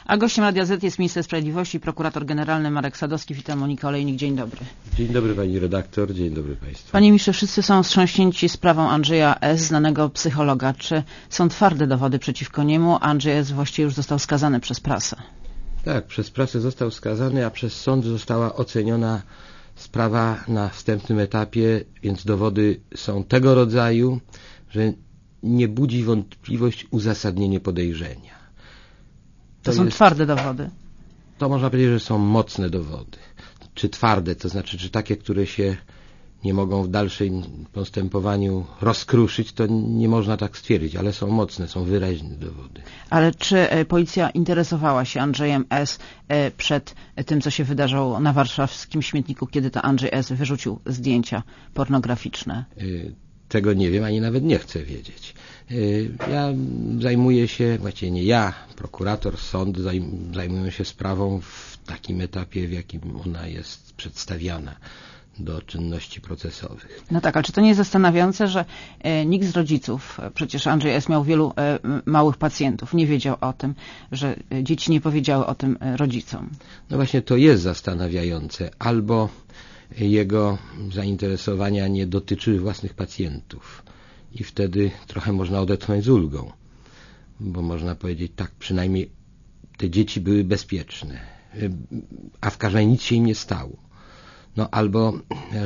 A gościem Radia Z jest minister sprawiedliwości, prokurator generalny Marek Sadowski. Witam, Monika Olejnik. Dzień dobry. Dzień dobry pani redaktor, dzień dobry państwu. Panie ministrze, wszyscy są wstrząśnięci sprawą Andrzeja S., znanego psychologa. Czy są twarde dowody przeciwko niemu? Andrzej S. właściwie już został skazany przez prasę. Tak, przez prasę został skazany, a przez sąd została oceniona sprawa na wstępnym etapie, więc dowody są tego rodzaju, że nie budzi wątpliwość uzasadnienie podejrzenia. To są twarde dowody. To można powiedzieć, że są mocne dowody. Czy twarde, to znaczy, czy takie, które się nie mogą w dalszym postępowaniu rozkruszyć, to nie można tak stwierdzić, ale są mocne, są wyraźne dowody. Ale czy policja interesowała się Andrzejem S. przed tym, co się wydarzyło na warszawskim śmietniku, kiedy to Andrzej S. wyrzucił zdjęcia pornograficzne? Tego nie wiem, ani nawet nie chcę wiedzieć. Ja zajmuję się, właściwie nie ja, prokurator, sąd zajmują się sprawą w takim etapie, w jakim ona jest przedstawiana do czynności procesowych. No tak, ale czy to nie jest zastanawiające, że nikt z rodziców, przecież Andrzej S. miał wielu małych pacjentów, nie wiedział o tym, że dzieci nie powiedziały o tym rodzicom? No właśnie to jest zastanawiające. Albo jego zainteresowania nie dotyczyły własnych pacjentów i wtedy trochę można odetchnąć z ulgą, bo można powiedzieć tak, przynajmniej te dzieci były bezpieczne, a w każdym razie nic się im nie stało. No albo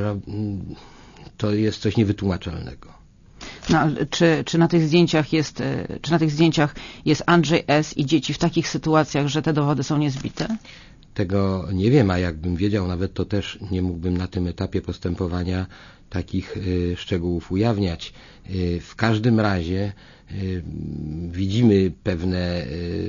to jest coś niewytłumaczalnego. No, czy na tych zdjęciach jest Andrzej S. i dzieci w takich sytuacjach, że te dowody są niezbite? Tego nie wiem, a jakbym wiedział nawet, to też nie mógłbym na tym etapie postępowania takich szczegółów ujawniać. W każdym razie widzimy pewne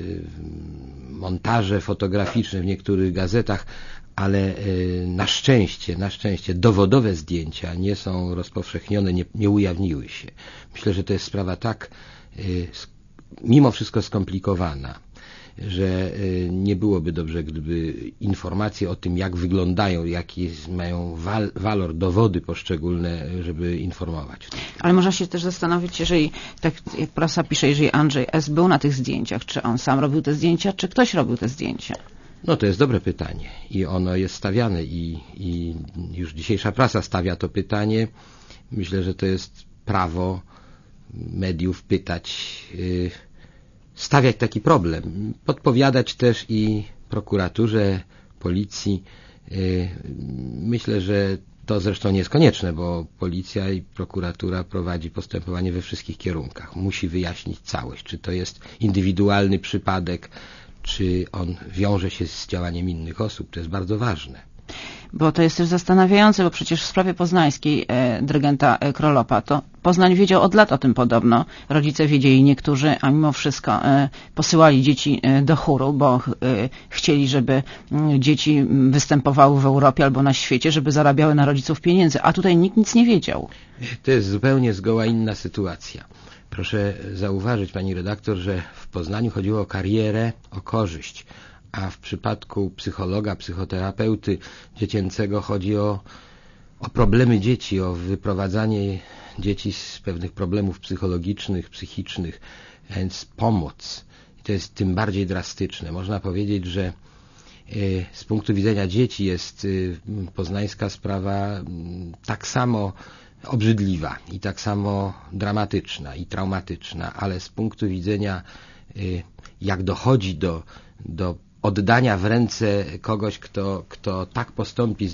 montaże fotograficzne w niektórych gazetach, ale na szczęście dowodowe zdjęcia nie są rozpowszechnione, nie ujawniły się. Myślę, że to jest sprawa tak mimo wszystko skomplikowana, że nie byłoby dobrze, gdyby informacje o tym, jak wyglądają, jaki mają walor, dowody poszczególne, żeby informować. Ale można się też zastanowić, jeżeli, tak jak prasa pisze, jeżeli Andrzej S. był na tych zdjęciach, czy on sam robił te zdjęcia, czy ktoś robił te zdjęcia? No to jest dobre pytanie i ono jest stawiane i już dzisiejsza prasa stawia to pytanie. Myślę, że to jest prawo mediów pytać, stawiać taki problem, podpowiadać też i prokuraturze, policji. Myślę, że to zresztą nie jest konieczne, bo policja i prokuratura prowadzi postępowanie we wszystkich kierunkach. Musi wyjaśnić całość, czy to jest indywidualny przypadek, czy on wiąże się z działaniem innych osób. To jest bardzo ważne. Bo to jest też zastanawiające, bo przecież w sprawie poznańskiej dyrygenta Krolopa, to Poznań wiedział od lat o tym podobno. Rodzice wiedzieli niektórzy, a mimo wszystko posyłali dzieci do chóru, bo chcieli, żeby dzieci występowały w Europie albo na świecie, żeby zarabiały na rodziców pieniędzy, a tutaj nikt nic nie wiedział. To jest zupełnie zgoła inna sytuacja. Proszę zauważyć, pani redaktor, że w Poznaniu chodziło o karierę, o korzyść, a w przypadku psychologa, psychoterapeuty dziecięcego chodzi o problemy dzieci, o wyprowadzanie dzieci z pewnych problemów psychologicznych, psychicznych, więc pomoc. I to jest tym bardziej drastyczne. Można powiedzieć, że z punktu widzenia dzieci jest poznańska sprawa tak samo obrzydliwa i tak samo dramatyczna i traumatyczna, ale z punktu widzenia jak dochodzi do oddania w ręce kogoś, kto tak postąpi z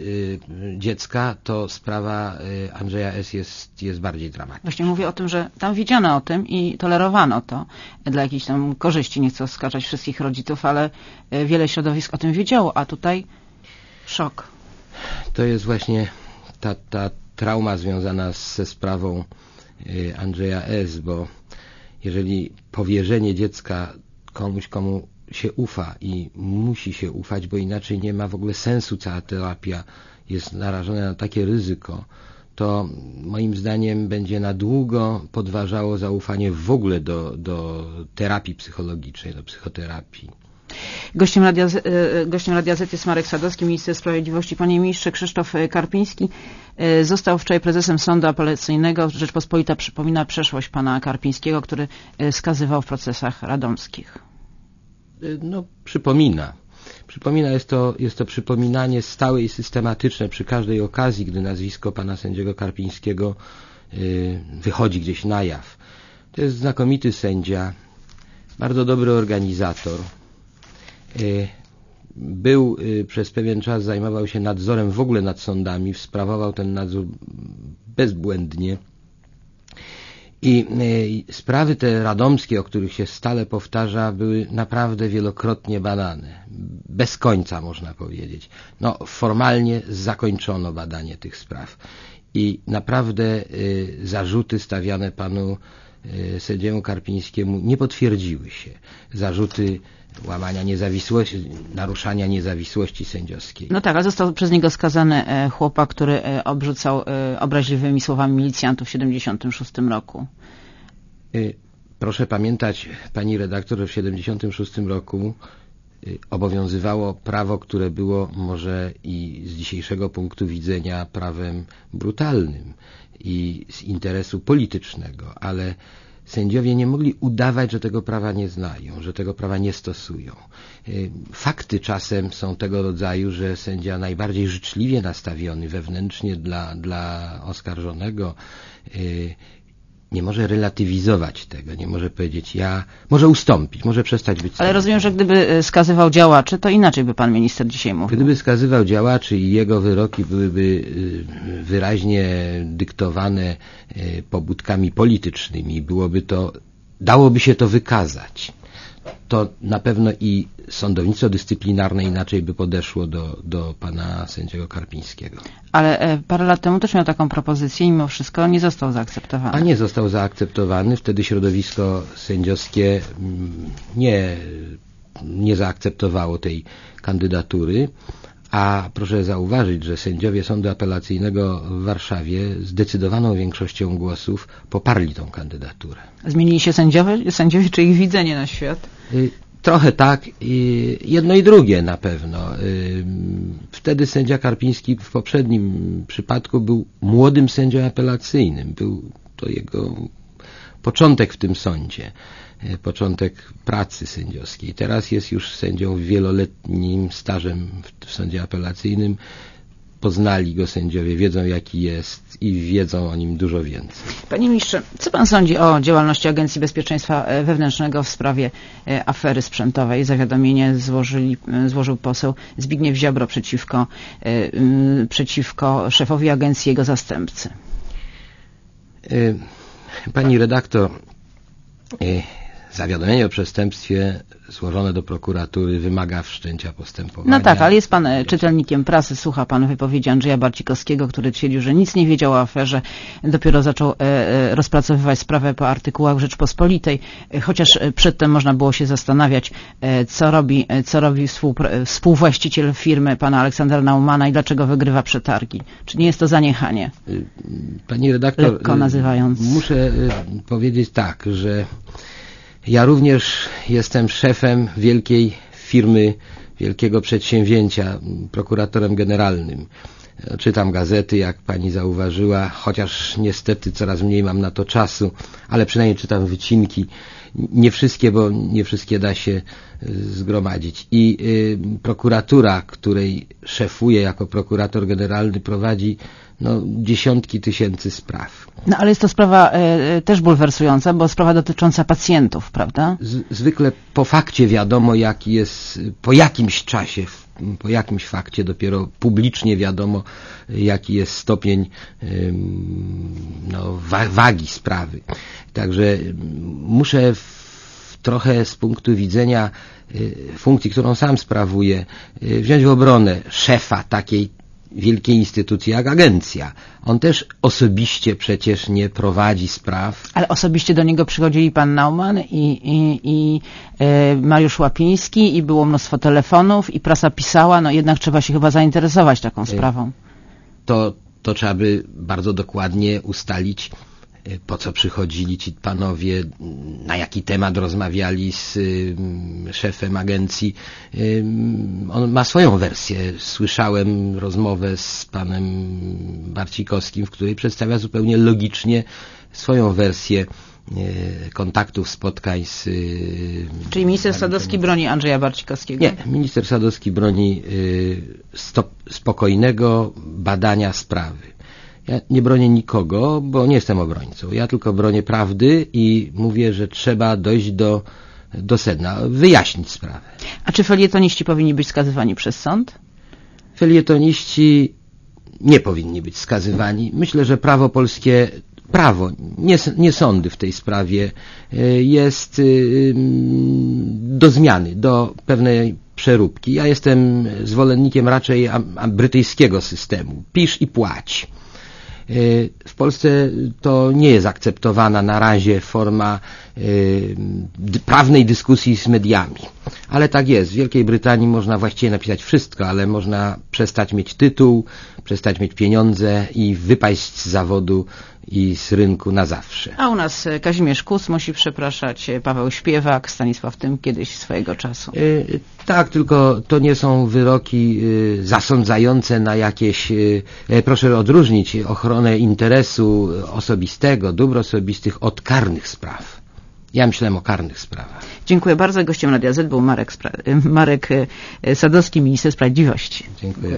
dziecka, to sprawa Andrzeja S. jest bardziej dramatyczna. Właśnie mówię o tym, że tam wiedziano o tym i tolerowano to dla jakiejś tam korzyści. Nie chcę oskarżać wszystkich rodziców, ale wiele środowisk o tym wiedziało, a tutaj szok. To jest właśnie ta trauma związana ze sprawą Andrzeja S., bo jeżeli powierzenie dziecka komuś, komu się ufa i musi się ufać, bo inaczej nie ma w ogóle sensu, cała terapia jest narażona na takie ryzyko, to moim zdaniem będzie na długo podważało zaufanie w ogóle do terapii psychologicznej, do psychoterapii. Gościem Radia Z jest Marek Sadowski, minister sprawiedliwości. Panie ministrze, Krzysztof Karpiński został wczoraj prezesem Sądu Apelacyjnego. Rzeczpospolita przypomina przeszłość pana Karpińskiego, który skazywał w procesach radomskich. przypomina. Jest to przypominanie stałe i systematyczne przy każdej okazji, gdy nazwisko pana sędziego Karpińskiego wychodzi gdzieś na jaw. To jest znakomity sędzia, bardzo dobry organizator. Był przez pewien czas, zajmował się nadzorem w ogóle nad sądami, sprawował ten nadzór bezbłędnie. I sprawy te radomskie, o których się stale powtarza, były naprawdę wielokrotnie badane. Bez końca, można powiedzieć. Formalnie zakończono badanie tych spraw. I naprawdę zarzuty stawiane panu sędziemu Karpińskiemu nie potwierdziły się. Zarzuty łamania niezawisłości, naruszania niezawisłości sędziowskiej. No tak, ale został przez niego skazany chłopak, który obrzucał obraźliwymi słowami milicjantów w 1976 roku. Proszę pamiętać, pani redaktor, że w 1976 roku obowiązywało prawo, które było może i z dzisiejszego punktu widzenia prawem brutalnym i z interesu politycznego, ale sędziowie nie mogli udawać, że tego prawa nie znają, że tego prawa nie stosują. Fakty czasem są tego rodzaju, że sędzia najbardziej życzliwie nastawiony wewnętrznie dla oskarżonego nie może relatywizować tego, nie może powiedzieć może ustąpić, może przestać być sędzią. Ale rozumiem, że gdyby skazywał działaczy, to inaczej by pan minister dzisiaj mówił. Gdyby skazywał działaczy i jego wyroki byłyby wyraźnie dyktowane pobudkami politycznymi, dałoby się to wykazać, to na pewno i sądownictwo dyscyplinarne inaczej by podeszło do pana sędziego Karpińskiego. Ale parę lat temu też miał taką propozycję i mimo wszystko nie został zaakceptowany. A nie został zaakceptowany. Wtedy środowisko sędziowskie nie zaakceptowało tej kandydatury. A proszę zauważyć, że sędziowie Sądu Apelacyjnego w Warszawie zdecydowaną większością głosów poparli tą kandydaturę. Zmienili się sędziowie czy ich widzenie na świat? Trochę tak, jedno i drugie na pewno. Wtedy sędzia Karpiński w poprzednim przypadku był młodym sędzią apelacyjnym. Był to jego początek w tym sądzie, początek pracy sędziowskiej. Teraz jest już sędzią wieloletnim stażem w sądzie apelacyjnym. Poznali go sędziowie, wiedzą jaki jest i wiedzą o nim dużo więcej. Panie ministrze, co pan sądzi o działalności Agencji Bezpieczeństwa Wewnętrznego w sprawie afery sprzętowej? Zawiadomienie złożył poseł Zbigniew Ziobro przeciwko szefowi agencji, jego zastępcy. Pani redaktor, zawiadomienie o przestępstwie złożone do prokuratury wymaga wszczęcia postępowania. No tak, ale jest pan czytelnikiem prasy, słucha pan wypowiedzi Andrzeja Barcikowskiego, który twierdził, że nic nie wiedział o aferze, dopiero zaczął rozpracowywać sprawę po artykułach w Rzeczpospolitej, chociaż przedtem można było się zastanawiać, co robi współwłaściciel firmy pana Aleksandra Naumana i dlaczego wygrywa przetargi. Czy nie jest to zaniechanie? Pani redaktor, lekko nazywając. Muszę powiedzieć tak, że ja również jestem szefem wielkiej firmy, wielkiego przedsięwzięcia, prokuratorem generalnym. Czytam gazety, jak pani zauważyła, chociaż niestety coraz mniej mam na to czasu, ale przynajmniej czytam wycinki. Nie wszystkie, bo nie wszystkie da się zgromadzić. I prokuratura, której szefuję jako prokurator generalny, prowadzi dziesiątki tysięcy spraw. No ale jest to sprawa też bulwersująca, bo sprawa dotycząca pacjentów, prawda? Zwykle po fakcie wiadomo, jaki jest, po jakimś czasie, po jakimś fakcie dopiero publicznie wiadomo, jaki jest stopień wagi sprawy. Także muszę trochę z punktu widzenia funkcji, którą sam sprawuję, wziąć w obronę szefa takiej wielkiej instytucji jak agencja. On też osobiście przecież nie prowadzi spraw. Ale osobiście do niego przychodzili pan Naumann i Mariusz Łapiński i było mnóstwo telefonów i prasa pisała, jednak trzeba się chyba zainteresować taką sprawą. To trzeba by bardzo dokładnie ustalić, po co przychodzili ci panowie, na jaki temat rozmawiali z szefem agencji. On ma swoją wersję. Słyszałem rozmowę z panem Barcikowskim, w której przedstawia zupełnie logicznie swoją wersję kontaktów, spotkań z... Czyli minister Sadowski broni Andrzeja Barcikowskiego? Nie, minister Sadowski broni spokojnego badania sprawy. Ja nie bronię nikogo, bo nie jestem obrońcą. Ja tylko bronię prawdy i mówię, że trzeba dojść do sedna, wyjaśnić sprawę. A czy felietoniści powinni być skazywani przez sąd? Felietoniści nie powinni być skazywani. Myślę, że prawo polskie, nie sądy w tej sprawie, jest do zmiany, do pewnej przeróbki. Ja jestem zwolennikiem raczej brytyjskiego systemu. Pisz i płać. W Polsce to nie jest akceptowana na razie forma prawnej dyskusji z mediami. Ale tak jest. W Wielkiej Brytanii można właściwie napisać wszystko, ale można przestać mieć tytuł, przestać mieć pieniądze i wypaść z zawodu i z rynku na zawsze. A u nas Kazimierz Kus musi przepraszać, Paweł Śpiewak, Stanisław Tym kiedyś swojego czasu. Tak, tylko to nie są wyroki zasądzające na jakieś... Proszę odróżnić ochronę interesu osobistego, dóbr osobistych od karnych spraw. Ja myślałem o karnych sprawach. Dziękuję bardzo. Gościem Radia Z był Marek Sadowski, minister sprawiedliwości. Dziękuję.